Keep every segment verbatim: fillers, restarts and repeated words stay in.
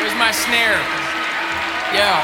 Where's my snare? Yeah.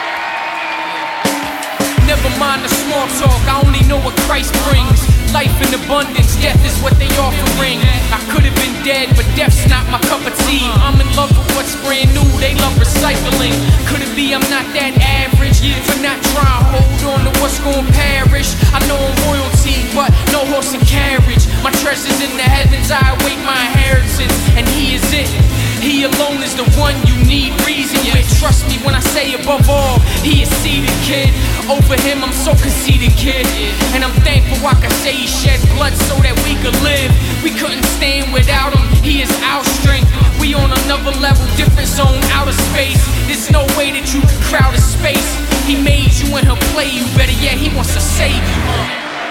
Never mind the small talk, I only know what Christ brings. Life in abundance, death is what they offering. I could have been dead, but death's not my cup of tea. I'm in love with what's brand new, they love recycling. Could it be I'm not that average for not trying to hold on to what's gonna perish? I know I'm royalty, but no horse and carriage. My treasure's in the heavens, I await my inheritance, and he is it. He alone is the one you need reason with. Trust me when I say above all, he is seated, kid. Over him I'm so conceited, kid. And I'm thankful I can say he shed blood so that we could live. We couldn't stand without him, he is our strength. We on another level, different zone, outer space. There's no way that you can crowd his space. He made you and he'll play you better yet, he wants to save you. uh.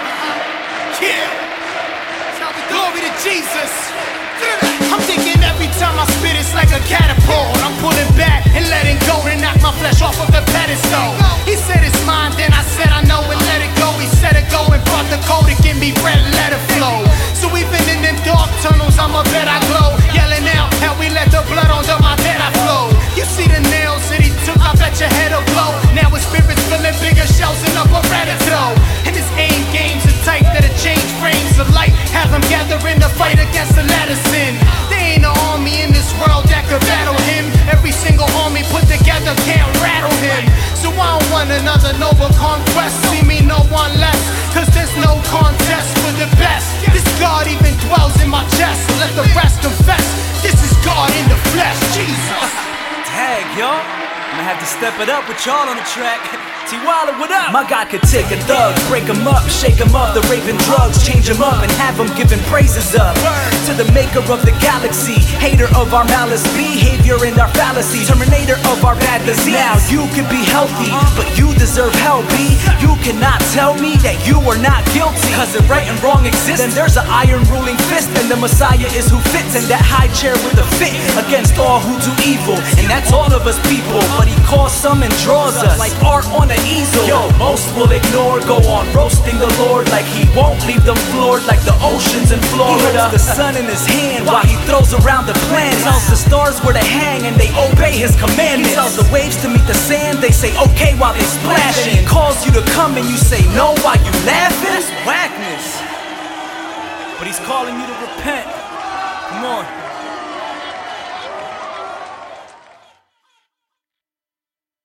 Yeah, glory to Jesus. I'm thinking every time I spit it's like a catapult. I'm pulling back and letting go to knock my flesh off of the pedestal. He said it's mine, then I said I know and let it go. He said it go and brought the code to give me bread, let it flow. So even in them dark tunnels, I'm a bet I glow. Yelling out, how we let the blood under my bed I flow. You see the nails that he took, I bet your head will blow. Now his spirit's filling bigger shells than a Beretta. And his aim games are tight that'll change frames of light. Have him gathering the fight against the ladder sin. There ain't an army in this world that could battle him. Every single army put together can't rattle him. So I don't want another noble conquest. See me no one less, cause there's no contest for the best. This God even dwells in my chest. Let the rest confess, this is God in the flesh, Jesus. Tag, y'all. I'ma have to step it up with y'all on the track. T-Walla, what up? My God could take a thug, break him up, shake him up, the raping drugs, change him up, and have him giving praises up to the maker of the galaxy, hater of our malice, behavior and our fallacy, terminator of our bad disease. Now you could be healthy, but you deserve hell, B. You cannot tell me that you are not guilty, cause if right and wrong exists, then there's an iron ruling fist, and the Messiah is who fits in that high chair with a fit against all who do evil, and that's all of us people. But he calls some and draws us like art on an easel. Yo, most will ignore, go on roasting the Lord like he won't leave them floored like the oceans in Florida. He holds the sun in his hand while he throws around the planet. Tells the stars where to hang and they obey his commandments. He tells the waves to meet the sand, they say okay while they splash. And he calls you to come and you say no while you laughing. That's whackness. But he's calling you to repent. Come on.